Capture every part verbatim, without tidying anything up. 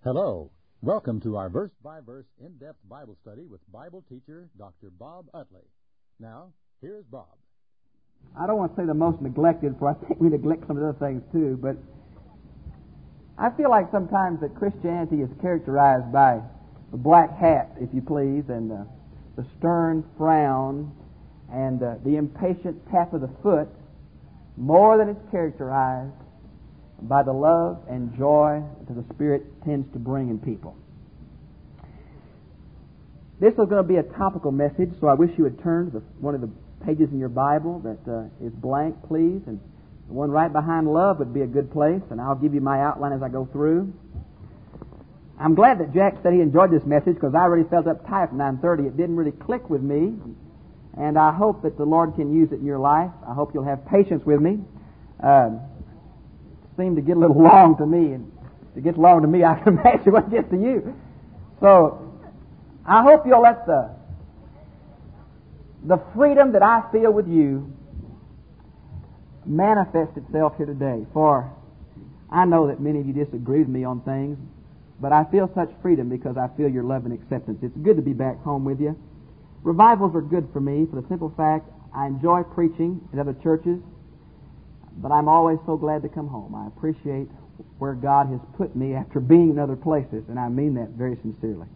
Hello. Welcome to our verse-by-verse in-depth Bible study with Bible teacher Doctor Bob Utley. Now, here's Bob. I don't want to say the most neglected, for I think we neglect some of the other things too, but I feel like sometimes that Christianity is characterized by the black hat, if you please, and uh, the stern frown and uh, the impatient tap of the foot, more than it's characterized by the love and joy that the Spirit tends to bring in people. This is going to be a topical message, so I wish you would turn to the, one of the pages in your Bible that uh, is blank, please, and the one right behind love would be a good place, and I'll give you my outline as I go through. I'm glad that Jack said he enjoyed this message because I already felt uptight at nine thirty. It didn't really click with me, and I hope that the Lord can use it in your life. I hope you'll have patience with me. Um, seemed to get a little long to me, and if it gets long to me, I can imagine what it gets to you. So, I hope you'll let the the freedom that I feel with you manifest itself here today. For I know that many of you disagree with me on things, but I feel such freedom because I feel your love and acceptance. It's good to be back home with you. Revivals are good for me for the simple fact I enjoy preaching at other churches, but I'm always so glad to come home. I appreciate where God has put me after being in other places, and I mean that very sincerely.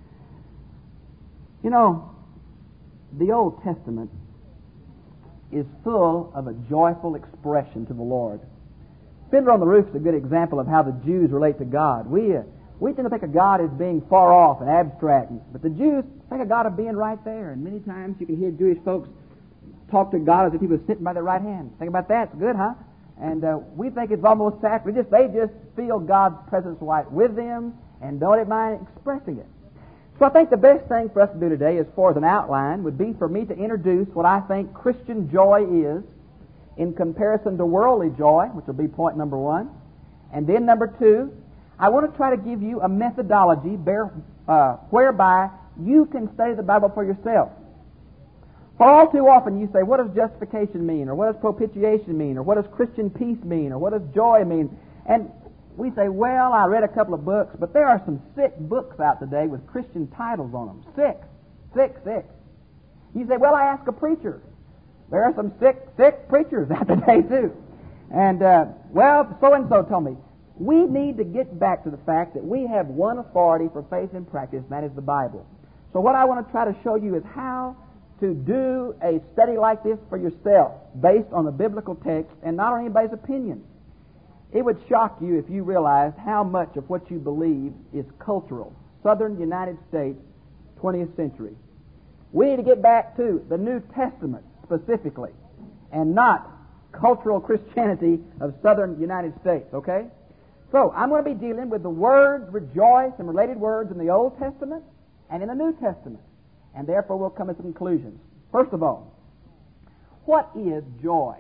You know, the Old Testament is full of a joyful expression to the Lord. Fiddler on the Roof is a good example of how the Jews relate to God. We uh, we tend to think of God as being far off and abstract, but the Jews think of God as being right there. And many times you can hear Jewish folks talk to God as if He was sitting by their right hand. Think about that. It's good, huh? And uh, we think it's almost sacrilegious. They just feel God's presence right with them and don't mind expressing it. So I think the best thing for us to do today, as far as an outline, would be for me to introduce what I think Christian joy is in comparison to worldly joy, which will be point number one. And then number two, I want to try to give you a methodology bear, uh, whereby you can study the Bible for yourself. For all too often you say, what does justification mean? Or what does propitiation mean? Or what does Christian peace mean? Or what does joy mean? And we say, well, I read a couple of books, but there are some sick books out today with Christian titles on them. Sick, sick, sick. You say, well, I asked a preacher. There are some sick, sick preachers out today too. And, uh, well, so-and-so told me. We need to get back to the fact that we have one authority for faith and practice, and that is the Bible. So what I want to try to show you is how to do a study like this for yourself, based on the biblical text and not on anybody's opinion. It would shock you if you realized how much of what you believe is cultural. Southern United States, twentieth century. We need to get back to the New Testament specifically, and not cultural Christianity of Southern United States, okay? So, I'm going to be dealing with the words rejoice and related words in the Old Testament and in the New Testament. And therefore we'll come to some conclusions. First of all, what is joy?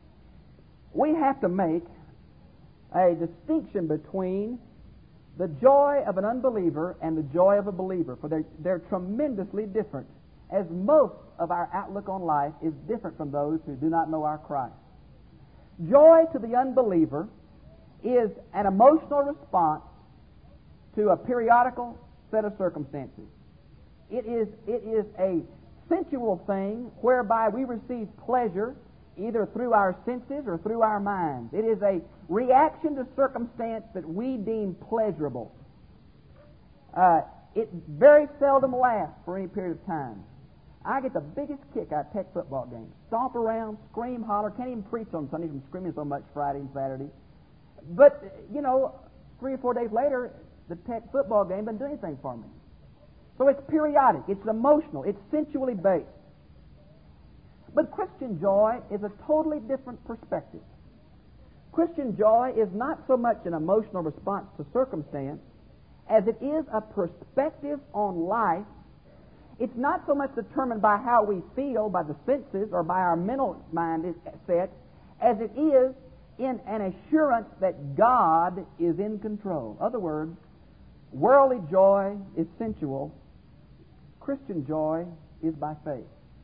We have to make a distinction between the joy of an unbeliever and the joy of a believer, for they're, they're tremendously different, as most of our outlook on life is different from those who do not know our Christ. Joy to the unbeliever is an emotional response to a periodical set of circumstances. It is, it is a sensual thing whereby we receive pleasure either through our senses or through our minds. It is a reaction to circumstance that we deem pleasurable. Uh, it very seldom lasts for any period of time. I get the biggest kick out of Tech football games. Stomp around, scream, holler. Can't even preach on Sundays from screaming so much Friday and Saturday. But, you know, three or four days later, the Tech football game doesn't do anything for me. So it's periodic, it's emotional, it's sensually based. But Christian joy is a totally different perspective. Christian joy is not so much an emotional response to circumstance as it is a perspective on life. It's not so much determined by how we feel, by the senses, or by our mental mind set, as it is in an assurance that God is in control. In other words, worldly joy is sensual. Christian joy is by faith.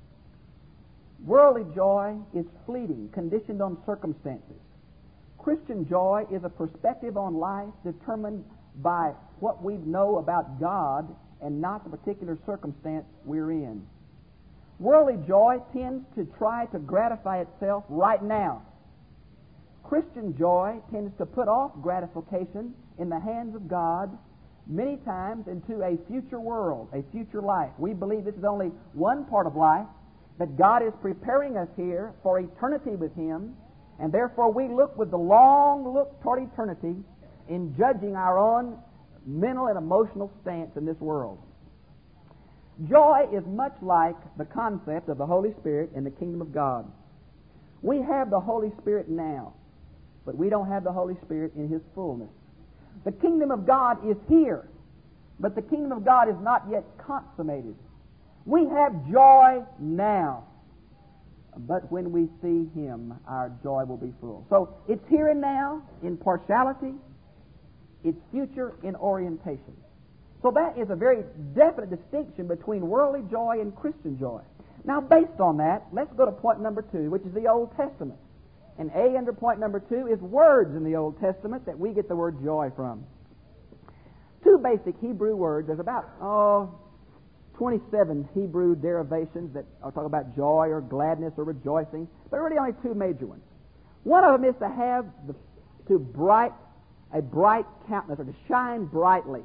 Worldly joy is fleeting, conditioned on circumstances. Christian joy is a perspective on life determined by what we know about God and not the particular circumstance we're in. Worldly joy tends to try to gratify itself right now. Christian joy tends to put off gratification in the hands of God many times into a future world, a future life. We believe this is only one part of life, that God is preparing us here for eternity with Him, and therefore we look with the long look toward eternity in judging our own mental and emotional stance in this world. Joy is much like the concept of the Holy Spirit in the kingdom of God. We have the Holy Spirit now, but we don't have the Holy Spirit in His fullness. The kingdom of God is here, but the kingdom of God is not yet consummated. We have joy now, but when we see Him, our joy will be full. So it's here and now in partiality, it's future in orientation. So that is a very definite distinction between worldly joy and Christian joy. Now, based on that, let's go to point number two, which is the Old Testament. And A under point number two is words in the Old Testament that we get the word joy from. Two basic Hebrew words. There's about, oh, twenty-seven Hebrew derivations that talk about joy or gladness or rejoicing, but really only two major ones. One of them is to have the, to bright, a bright countenance, or to shine brightly.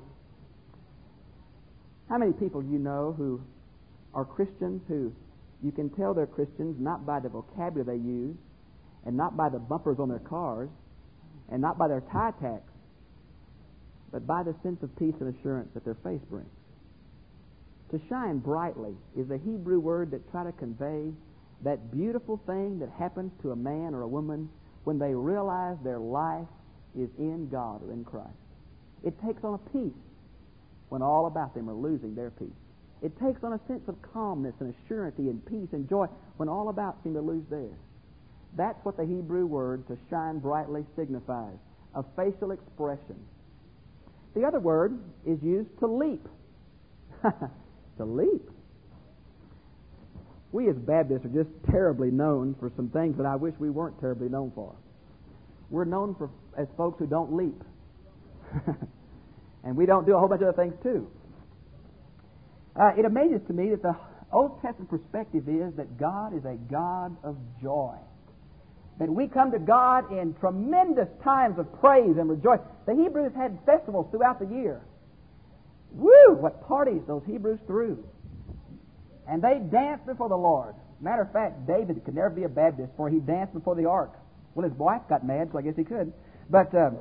How many people do you know who are Christians who you can tell they're Christians not by the vocabulary they use, and not by the bumpers on their cars, and not by their tie tacks, but by the sense of peace and assurance that their face brings? To shine brightly is a Hebrew word that tries to convey that beautiful thing that happens to a man or a woman when they realize their life is in God or in Christ. It takes on a peace when all about them are losing their peace. It takes on a sense of calmness and assurance and peace and joy when all about seem to lose theirs. That's what the Hebrew word to shine brightly signifies, a facial expression. The other word is used to leap. To leap. We as Baptists are just terribly known for some things that I wish we weren't terribly known for. We're known for as folks who don't leap. And we don't do a whole bunch of other things too. Uh, it amazes to me that the Old Testament perspective is that God is a God of joy. That we come to God in tremendous times of praise and rejoice. The Hebrews had festivals throughout the year. Woo! What parties those Hebrews threw. And they danced before the Lord. Matter of fact, David could never be a Baptist, for he danced before the ark. Well, his wife got mad, so I guess he could. But uh,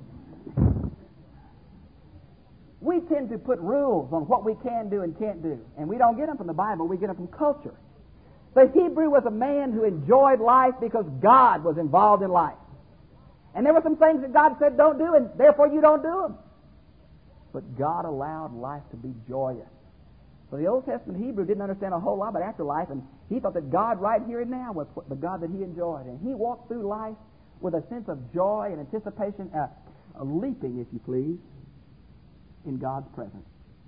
we tend to put rules on what we can do and can't do. And we don't get them from the Bible, we get them from culture. The Hebrew was a man who enjoyed life because God was involved in life. And there were some things that God said don't do, and therefore you don't do them. But God allowed life to be joyous. So the Old Testament Hebrew didn't understand a whole lot about afterlife, and he thought that God right here and now was the God that he enjoyed. And he walked through life with a sense of joy and anticipation, uh, a leaping, if you please, in God's presence.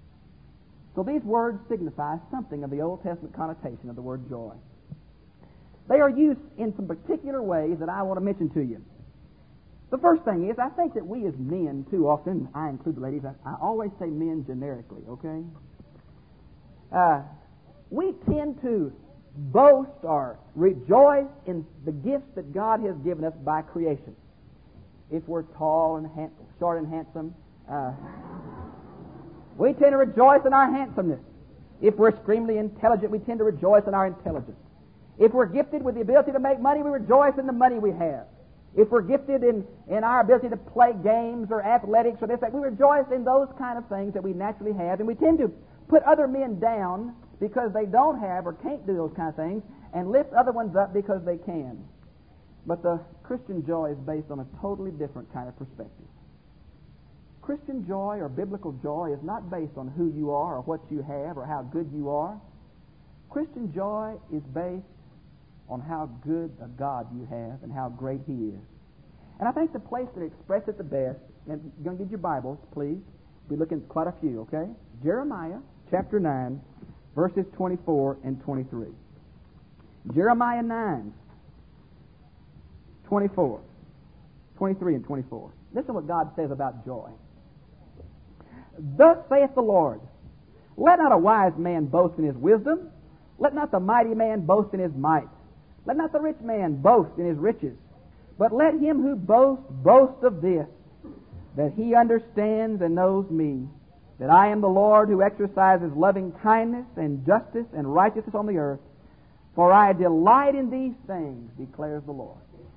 So these words signify something of the Old Testament connotation of the word joy. They are used in some particular ways that I want to mention to you. The first thing is, I think that we as men too often, I include the ladies, I, I always say men generically, okay? Uh, we tend to boast or rejoice in the gifts that God has given us by creation. If we're tall and hand, short and handsome, uh, we tend to rejoice in our handsomeness. If we're extremely intelligent, we tend to rejoice in our intelligence. If we're gifted with the ability to make money, we rejoice in the money we have. If we're gifted in, in our ability to play games or athletics or this, that, we rejoice in those kind of things that we naturally have. And we tend to put other men down because they don't have or can't do those kind of things, and lift other ones up because they can. But the Christian joy is based on a totally different kind of perspective. Christian joy or biblical joy is not based on who you are or what you have or how good you are. Christian joy is based on how good a God you have and how great He is. And I think the place to express it the best, and you're going to get your Bibles, please. We're looking at quite a few, okay? Jeremiah chapter nine, verses twenty-four and twenty-three. Jeremiah nine, twenty-four, twenty-three and twenty-four. Listen to what God says about joy. Thus saith the Lord, let not a wise man boast in his wisdom, let not the mighty man boast in his might, let not the rich man boast in his riches, but let him who boasts boast of this, that he understands and knows me, that I am the Lord who exercises loving kindness and justice and righteousness on the earth, for I delight in these things, declares the Lord.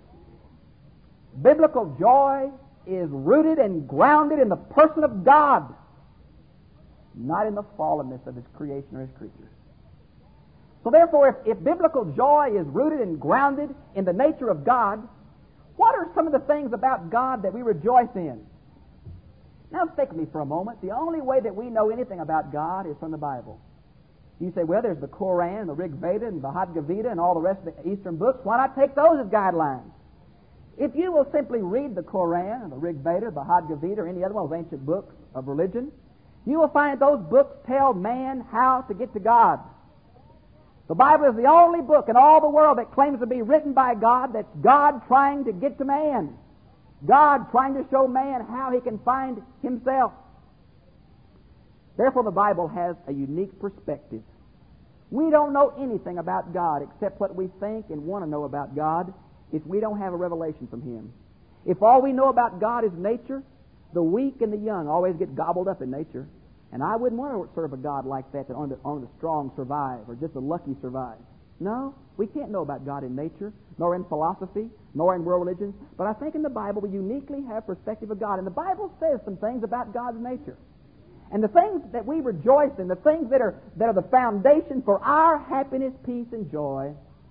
Biblical joy is rooted and grounded in the person of God, not in the fallenness of His creation or His creatures. So therefore, if, if biblical joy is rooted and grounded in the nature of God, what are some of the things about God that we rejoice in? Now stick with me for a moment. The only way that we know anything about God is from the Bible. You say, well, there's the Koran, the Rig Veda, and the Bhagavad Gita, and all the rest of the Eastern books. Why not take those as guidelines? If you will simply read the Koran, or the Rig Veda, the Bhagavad Gita, or any other one of those ancient books of religion, you will find those books tell man how to get to God. The Bible is the only book in all the world that claims to be written by God that's God trying to get to man. God trying to show man how he can find himself. Therefore, the Bible has a unique perspective. We don't know anything about God except what we think and want to know about God if we don't have a revelation from Him. If all we know about God is nature, the weak and the young always get gobbled up in nature. And I wouldn't want to serve a God like that, that only the, only the strong survive or just the lucky survive. No, we can't know about God in nature, nor in philosophy, nor in world religions. But I think in the Bible we uniquely have perspective of God. And the Bible says some things about God's nature. And the things that we rejoice in, the things that are that are the foundation for our happiness, peace, and joy,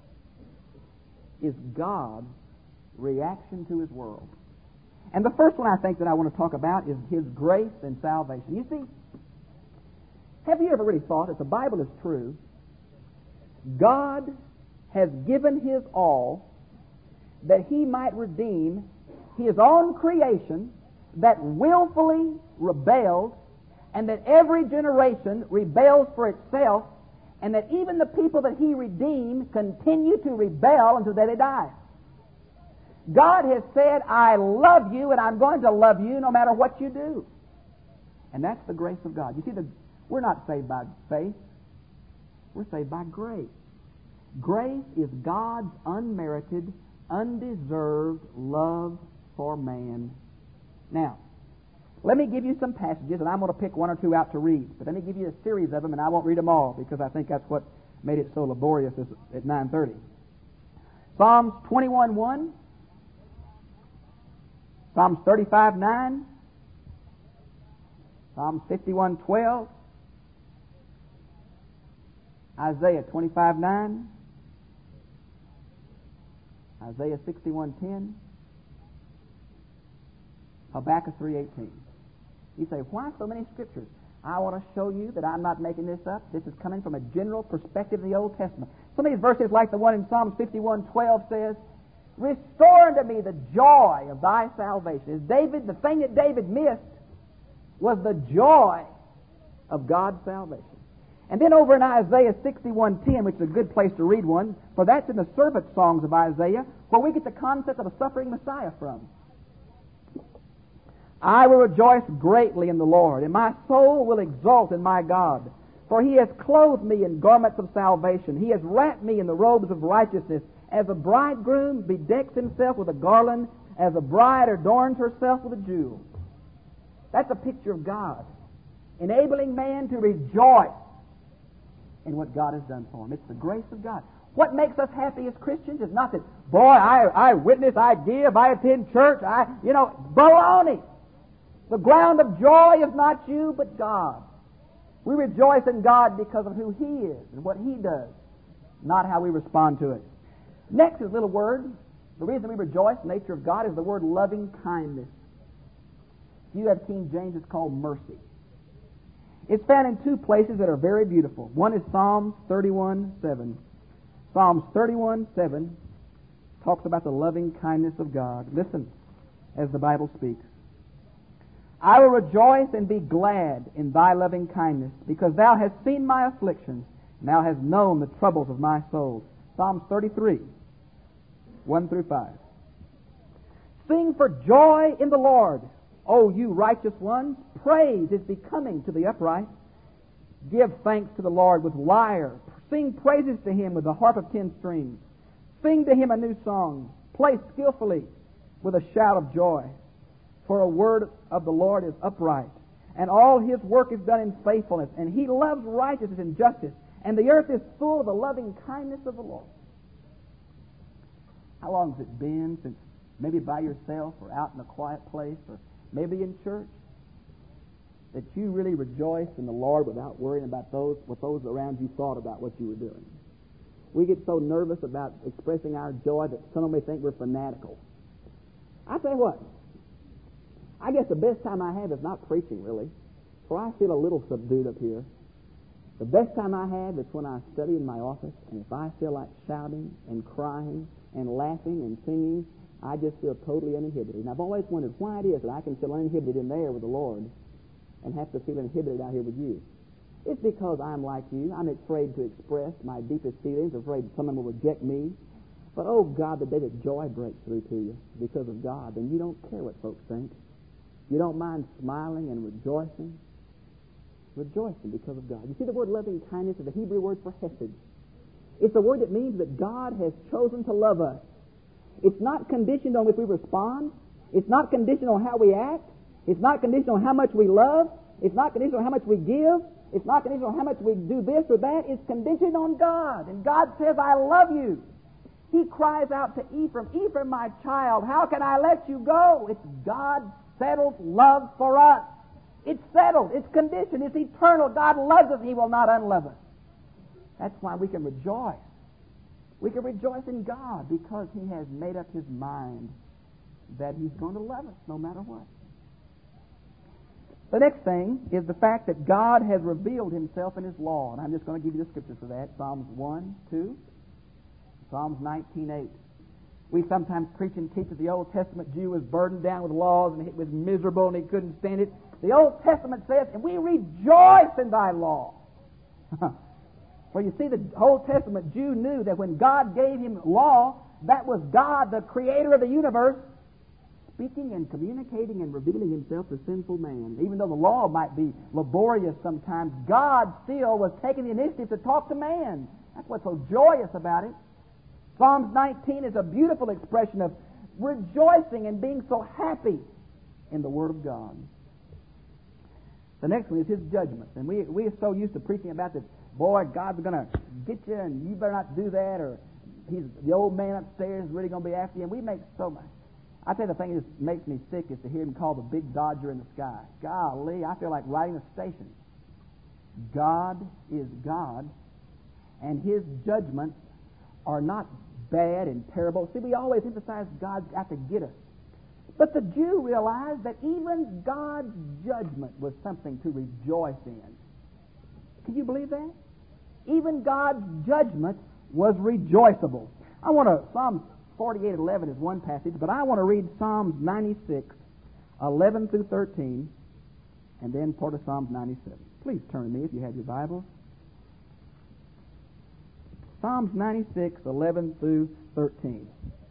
is God's reaction to His world. And the first one I think that I want to talk about is His grace and salvation. You see, have you ever really thought, if the Bible is true, God has given His all that He might redeem His own creation that willfully rebelled, and that every generation rebels for itself, and that even the people that He redeemed continue to rebel until they die. God has said, I love you, and I'm going to love you no matter what you do. And that's the grace of God. You see, the, we're not saved by faith. We're saved by grace. Grace is God's unmerited, undeserved love for man. Now, let me give you some passages, and I'm going to pick one or two out to read. But let me give you a series of them, and I won't read them all, because I think that's what made it so laborious at nine thirty. Psalms twenty-one one, Psalms thirty-five nine, Psalms fifty-one twelve, Isaiah twenty-five nine, Isaiah sixty-one ten, Habakkuk three eighteen. You say, why so many scriptures? I want to show you that I'm not making this up. This is coming from a general perspective of the Old Testament. Some of these verses, like the one in Psalms fifty-one twelve says, restore unto me the joy of thy salvation. As David, the thing that David missed was the joy of God's salvation. And then over in Isaiah sixty-one ten, which is a good place to read one, for that's in the servant songs of Isaiah, where we get the concept of a suffering Messiah from. I will rejoice greatly in the Lord, and my soul will exult in my God. For He has clothed me in garments of salvation. He has wrapped me in the robes of righteousness. As a bridegroom bedecks himself with a garland, as a bride adorns herself with a jewel. That's a picture of God, enabling man to rejoice in what God has done for him. It's the grace of God. What makes us happy as Christians is not that, boy, I, I witness, I give, I attend church, I, you know, baloney. The ground of joy is not you, but God. We rejoice in God because of who He is and what He does, not how we respond to it. Next is a little word. The reason we rejoice, the nature of God, is the word loving kindness. If you have King James, it's called mercy. It's found in two places that are very beautiful. One is Psalms thirty-one seven. Psalms thirty-one seven talks about the loving kindness of God. Listen as the Bible speaks. I will rejoice and be glad in thy loving kindness, because thou hast seen my afflictions, and thou hast known the troubles of my soul. Psalms thirty-three, one through five. Sing for joy in the Lord, O you righteous ones, praise is becoming to the upright. Give thanks to the Lord with lyre. Sing praises to Him with the harp of ten strings. Sing to Him a new song. Play skillfully with a shout of joy. For a word of the Lord is upright, and all His work is done in faithfulness. And He loves righteousness and justice, and the earth is full of the loving kindness of the Lord. How long has it been since, maybe by yourself or out in a quiet place or maybe in church, that you really rejoiced in the Lord without worrying about those what those around you thought about what you were doing? We get so nervous about expressing our joy that some may think we're fanatical. I tell you what, I guess the best time I have is not preaching, really, for I feel a little subdued up here. The best time I have is when I study in my office, and if I feel like shouting and crying and laughing and singing, I just feel totally uninhibited. And I've always wondered why it is that I can feel uninhibited in there with the Lord and have to feel inhibited out here with you. It's because I'm like you. I'm afraid to express my deepest feelings, afraid someone will reject me. But, oh, God, the day that joy breaks through to you because of God, then you don't care what folks think. You don't mind smiling and rejoicing. Rejoicing because of God. You see, the word loving kindness is the Hebrew word for hesed. It's a word that means that God has chosen to love us. It's not conditioned on if we respond. It's not conditioned on how we act. It's not conditioned on how much we love. It's not conditioned on how much we give. It's not conditioned on how much we do this or that. It's conditioned on God. And God says, I love you. He cries out to Ephraim, Ephraim, my child, how can I let you go? It's God's settled love for us. It's settled. It's conditioned. It's eternal. God loves us. He will not unlove us. That's why we can rejoice. We can rejoice in God because He has made up His mind that He's going to love us no matter what. The next thing is the fact that God has revealed Himself in His law. And I'm just going to give you the scriptures for that. Psalms one, two, Psalms nineteen, eight. We sometimes preach and teach that the Old Testament Jew was burdened down with laws and it was miserable and he couldn't stand it. The Old Testament says, and we rejoice in thy law. Well, you see, the Old Testament Jew knew that when God gave him law, that was God, the creator of the universe, speaking and communicating and revealing Himself to sinful man. Even though the law might be laborious sometimes, God still was taking the initiative to talk to man. That's what's so joyous about it. Psalms nineteen is a beautiful expression of rejoicing and being so happy in the Word of God. The next one is His judgments. And we, we are so used to preaching about this, boy, God's going to get you and you better not do that, or he's the old man upstairs is really going to be after you. And we make so much. I tell you, the thing that just makes me sick is to hear Him call the big Dodger in the sky. Golly, I feel like riding a station. God is God, and His judgments are not bad and terrible. See, we always emphasize God's got to get us. But the Jew realized that even God's judgment was something to rejoice in. Can you believe that? Even God's judgment was rejoiceable. I want to, Psalms forty-eight eleven is one passage, but I want to read Psalms ninety-six, eleven through thirteen, and then part of Psalms ninety-seven. Please turn to me if you have your Bibles. Psalms ninety-six, eleven through thirteen.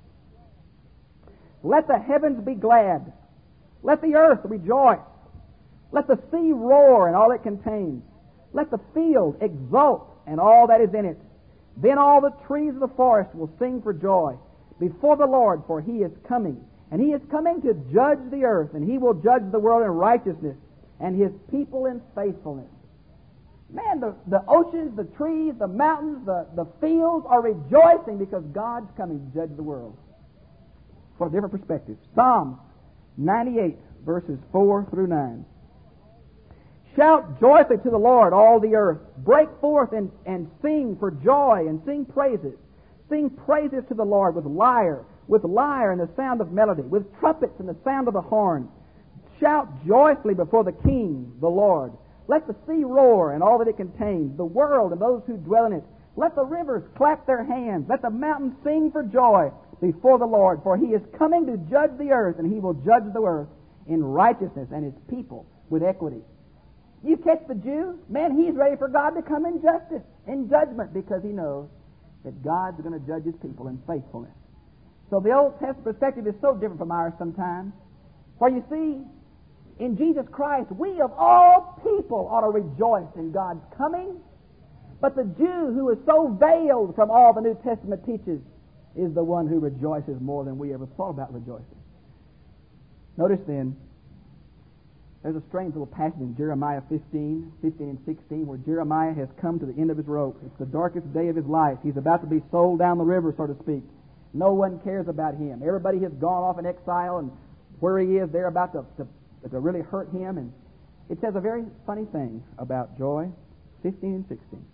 Let the heavens be glad. Let the earth rejoice. Let the sea roar and all it contains. Let the field exult and all that is in it. Then all the trees of the forest will sing for joy before the Lord, for He is coming. And He is coming to judge the earth, and He will judge the world in righteousness and His people in faithfulness. Man, the, the oceans, the trees, the mountains, the, the fields are rejoicing because God's coming to judge the world. For a different perspective. Psalm ninety-eight, verses four through nine. Shout joyfully to the Lord, all the earth. Break forth and, and sing for joy and sing praises. Sing praises to the Lord with lyre, with lyre and the sound of melody, with trumpets and the sound of the horn. Shout joyfully before the King, the Lord. Let the sea roar and all that it contains, the world and those who dwell in it. Let the rivers clap their hands. Let the mountains sing for joy before the Lord, for He is coming to judge the earth, and He will judge the earth in righteousness and His people with equity. You catch the Jew? Man, he's ready for God to come in justice, in judgment, because he knows that God's going to judge His people in faithfulness. So the Old Testament perspective is so different from ours sometimes. For you see, in Jesus Christ, we of all people ought to rejoice in God's coming. But the Jew who is so veiled from all the New Testament teaches is the one who rejoices more than we ever thought about rejoicing. Notice then, there's a strange little passage in Jeremiah fifteen, fifteen and sixteen, where Jeremiah has come to the end of his rope. It's the darkest day of his life. He's about to be sold down the river, so to speak. No one cares about him. Everybody has gone off in exile, and where he is, they're about to, to, to really hurt him. And it says a very funny thing about joy, fifteen and sixteen.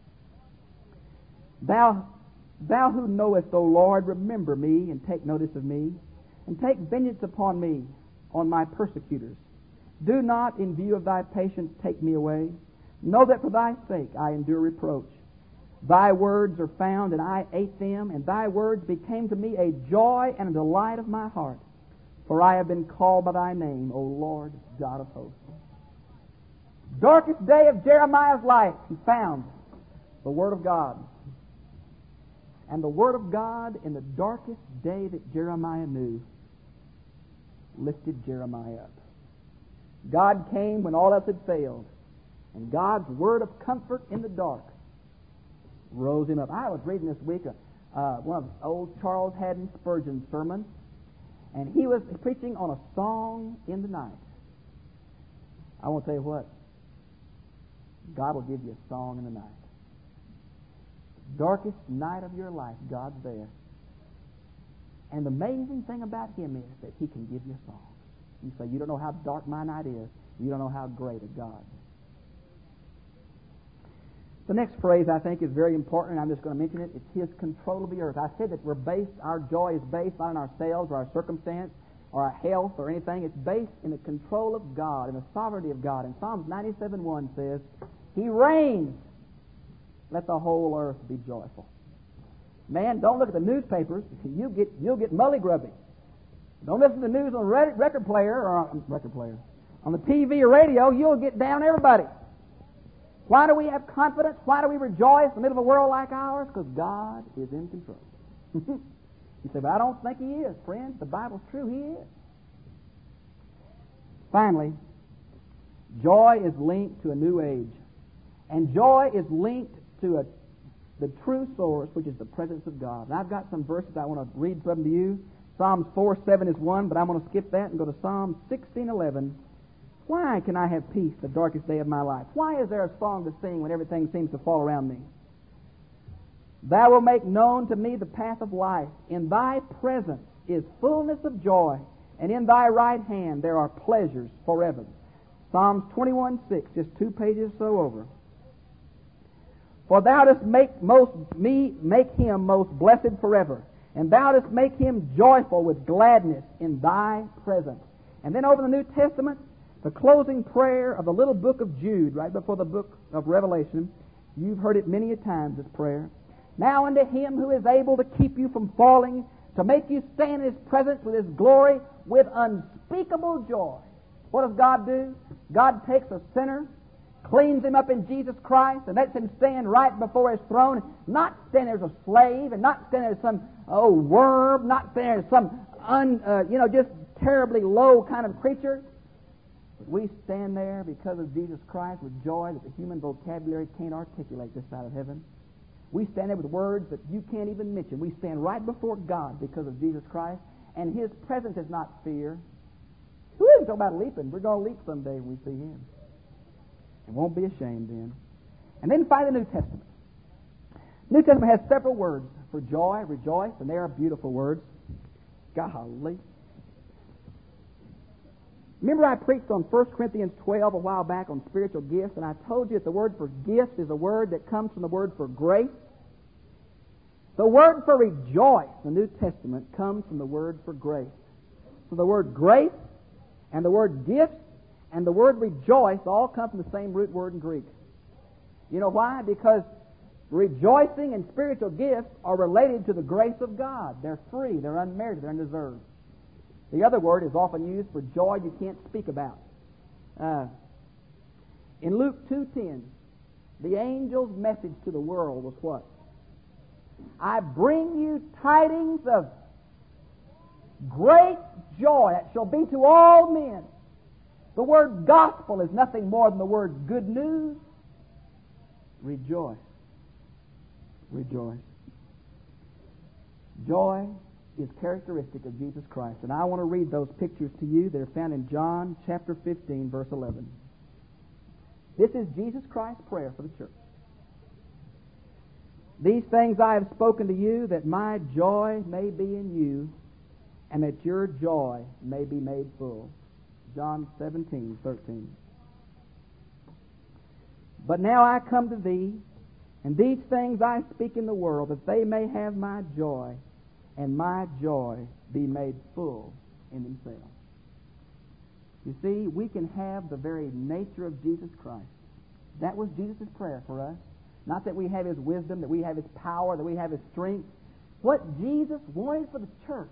Thou, thou who knowest, O Lord, remember me, and take notice of me, and take vengeance upon me, on my persecutors. Do not, in view of thy patience, take me away. Know that for thy sake I endure reproach. Thy words are found, and I ate them, and thy words became to me a joy and a delight of my heart. For I have been called by thy name, O Lord, God of hosts. Darkest day of Jeremiah's life, he found the Word of God. And the Word of God in the darkest day that Jeremiah knew lifted Jeremiah up. God came when all else had failed, and God's word of comfort in the dark rose him up. I was reading this week uh, uh, one of old Charles Haddon Spurgeon's sermons, and he was preaching on a song in the night. I want to tell you what, God will give you a song in the night. Darkest night of your life, God's there. And the amazing thing about Him is that He can give you a song. You say, you don't know how dark my night is. You don't know how great a God. The next phrase I think is very important, and I'm just going to mention it. It's His control of the earth. I said that we're based, our joy is based not on ourselves or our circumstance or our health or anything. It's based in the control of God and the sovereignty of God. And Psalms ninety-seven one says, He reigns. Let the whole earth be joyful. Man, don't look at the newspapers. You get, you'll get mully-grubby. Don't listen to the news on the record player or on, record player. On the T V or radio, you'll get down everybody. Why do we have confidence? Why do we rejoice in the middle of a world like ours? Because God is in control. You say, but I don't think He is, friend. The Bible's true. He is. Finally, joy is linked to a new age. And joy is linked to a, the true source, which is the presence of God. And I've got some verses I want to read from to you. Psalms four seven is one, but I'm going to skip that and go to Psalm sixteen eleven. Why can I have peace the darkest day of my life? Why is there a song to sing when everything seems to fall around me? Thou wilt make known to me the path of life. In Thy presence is fullness of joy, and in Thy right hand there are pleasures forever. Psalms twenty-one six, just two pages or so over. For Thou dost make most me make him most blessed forever, and Thou dost make him joyful with gladness in Thy presence. And then over the New Testament, the closing prayer of the little book of Jude, right before the book of Revelation. You've heard it many a time, this prayer. Now unto Him who is able to keep you from falling, to make you stand in His presence with His glory, with unspeakable joy. What does God do? God takes a sinner, cleans him up in Jesus Christ, and lets him stand right before His throne, not stand there as a slave, and not stand there as some, oh, worm, not stand there as some, un, uh, you know, just terribly low kind of creature. But we stand there because of Jesus Christ with joy that the human vocabulary can't articulate this side of heaven. We stand there with words that you can't even mention. We stand right before God because of Jesus Christ, and His presence is not fear. Who isn't talking about leaping? We're going to leap someday when we see Him. And won't be ashamed then. And then find the New Testament. New Testament has several words for joy, rejoice, and they are beautiful words. Golly. Remember I preached on First Corinthians twelve a while back on spiritual gifts, and I told you that the word for gifts is a word that comes from the word for grace. The word for rejoice in the New Testament comes from the word for grace. So the word grace and the word gifts and the word rejoice all come from the same root word in Greek. You know why? Because rejoicing and spiritual gifts are related to the grace of God. They're free, they're unmerited, they're undeserved. The other word is often used for joy you can't speak about. Uh, in Luke two ten, the angel's message to the world was what? I bring you tidings of great joy that shall be to all men. The word gospel is nothing more than the word good news. Rejoice. Rejoice. Joy is characteristic of Jesus Christ. And I want to read those pictures to you. They're found in John chapter fifteen, verse eleven. This is Jesus Christ's prayer for the church. These things I have spoken to you, that my joy may be in you, and that your joy may be made full. John seventeen, thirteen. But now I come to thee, and these things I speak in the world, that they may have my joy, and my joy be made full in themselves. You see, we can have the very nature of Jesus Christ. That was Jesus' prayer for us. Not that we have His wisdom, that we have His power, that we have His strength. What Jesus wanted for the church.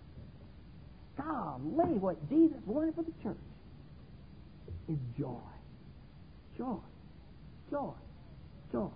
Golly, what Jesus wanted for the church is joy. Joy. Joy. Joy.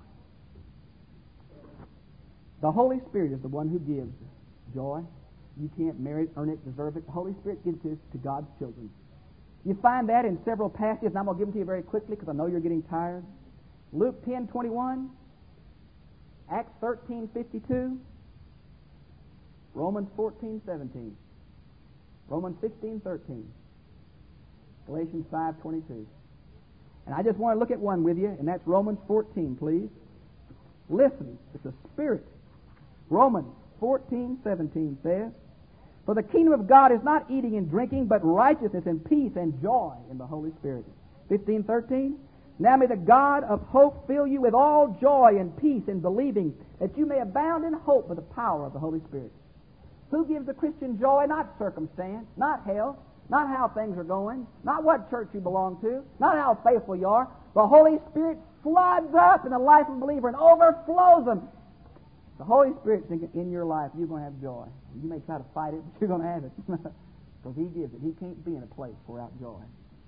The Holy Spirit is the one who gives joy. You can't merit it, earn it, deserve it. The Holy Spirit gives it to God's children. You find that in several passages, and I'm going to give them to you very quickly because I know you're getting tired. Luke ten twenty-one, Acts thirteen fifty-two, Romans fourteen seventeen, Romans fifteen thirteen, Galatians five twenty-two. And I just want to look at one with you, and that's Romans fourteen, please. Listen, it's a spirit. Romans fourteen seventeen says, "For the kingdom of God is not eating and drinking, but righteousness and peace and joy in the Holy Spirit." fifteen thirteen, "Now may the God of hope fill you with all joy and peace in believing, that you may abound in hope by the power of the Holy Spirit." Who gives a Christian joy? Not circumstance, not health, not how things are going, not what church you belong to, not how faithful you are. The Holy Spirit floods up in the life of a believer and overflows them. The Holy Spirit's thinking, in your life, you're going to have joy. You may try to fight it, but you're going to have it. Because He gives it. He can't be in a place without joy.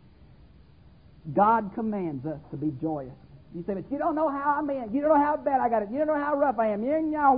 God commands us to be joyous. You say, but you don't know how I'm in. You don't know how bad I got it. You don't know how rough I am.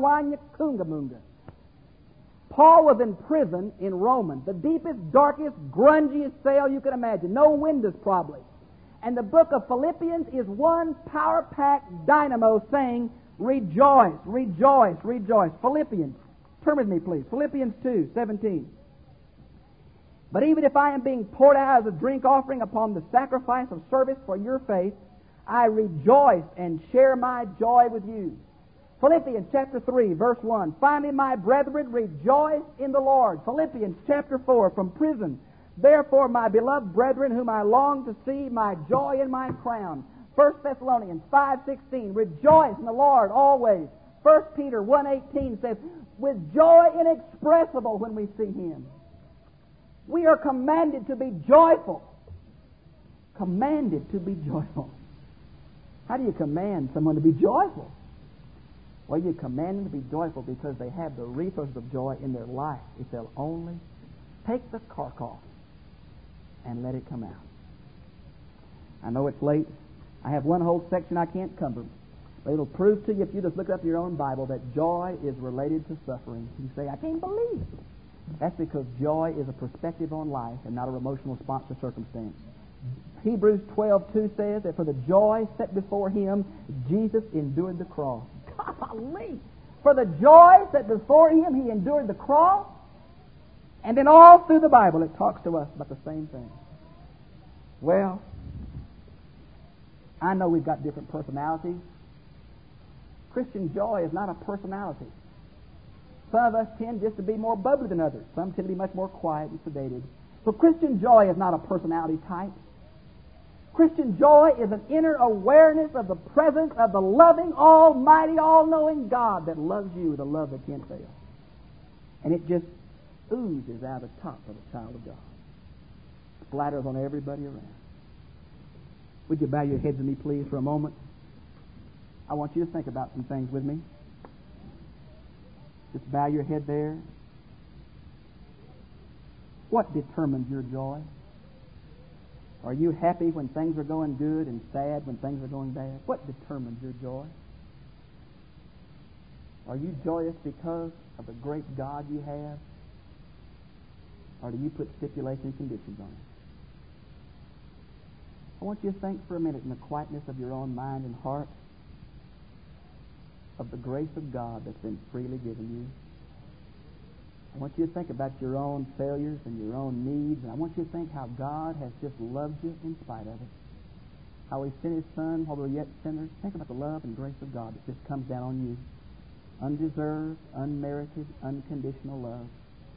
Paul was in prison in Rome, the deepest, darkest, grungiest cell you can imagine. No windows, probably. And the book of Philippians is one power-packed dynamo saying, rejoice, rejoice, rejoice. Philippians. Turn with me, please. Philippians two seventeen. "But even if I am being poured out as a drink offering upon the sacrifice of service for your faith, I rejoice and share my joy with you." Philippians chapter three, verse one. "Finally, my brethren, rejoice in the Lord." Philippians chapter four, from prison. "Therefore, my beloved brethren, whom I long to see, my joy and my crown." First Thessalonians five sixteen, "Rejoice in the Lord always." First Peter one eighteen says, "With joy inexpressible when we see Him." We are commanded to be joyful. Commanded to be joyful. How do you command someone to be joyful? Well, you command them to be joyful because they have the resources of joy in their life if they'll only take the cork off and let it come out. I know it's late. I have one whole section I can't cover. But it'll prove to you, if you just look up your own Bible, that joy is related to suffering. You say, I can't believe it. That's because joy is a perspective on life and not an emotional response to circumstance. Hebrews twelve two says that for the joy set before Him, Jesus endured the cross. Golly! For the joy set before Him, He endured the cross. And then all through the Bible it talks to us about the same thing. Well, I know we've got different personalities. Christian joy is not a personality. Some of us tend just to be more bubbly than others. Some tend to be much more quiet and sedated. So Christian joy is not a personality type. Christian joy is an inner awareness of the presence of the loving, almighty, all-knowing God that loves you with a love that can't fail. And it just oozes out of the top of a child of God. Splatters on everybody around. Would you bow your heads with me, please, for a moment? I want you to think about some things with me. Just bow your head there. What determines your joy? Are you happy when things are going good and sad when things are going bad? What determines your joy? Are you joyous because of the great God you have? Or do you put stipulations and conditions on it? I want you to think for a minute in the quietness of your own mind and heart of the grace of God that's been freely given you. I want you to think about your own failures and your own needs, and I want you to think how God has just loved you in spite of it. How He sent His Son while we were yet sinners. Think about the love and grace of God that just comes down on you. Undeserved, unmerited, unconditional love.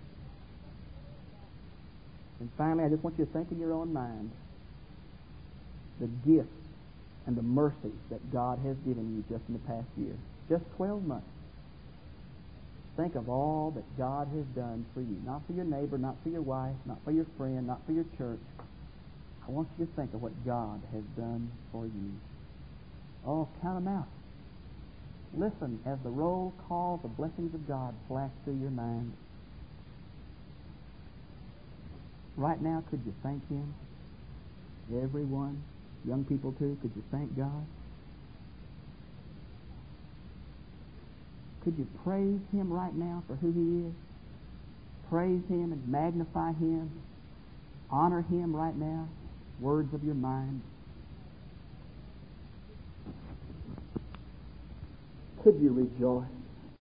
And finally, I just want you to think in your own mind the gifts and the mercies that God has given you just in the past year. Just twelve months. Think of all that God has done for you. Not for your neighbor, not for your wife, not for your friend, not for your church. I want you to think of what God has done for you. Oh, count them out. Listen as the roll call, the blessings of God flash through your mind. Right now, could you thank Him? Everyone, young people too, could you thank God? Could you praise Him right now for who He is? Praise Him and magnify Him. Honor Him right now. Words of your mind. Could you rejoice?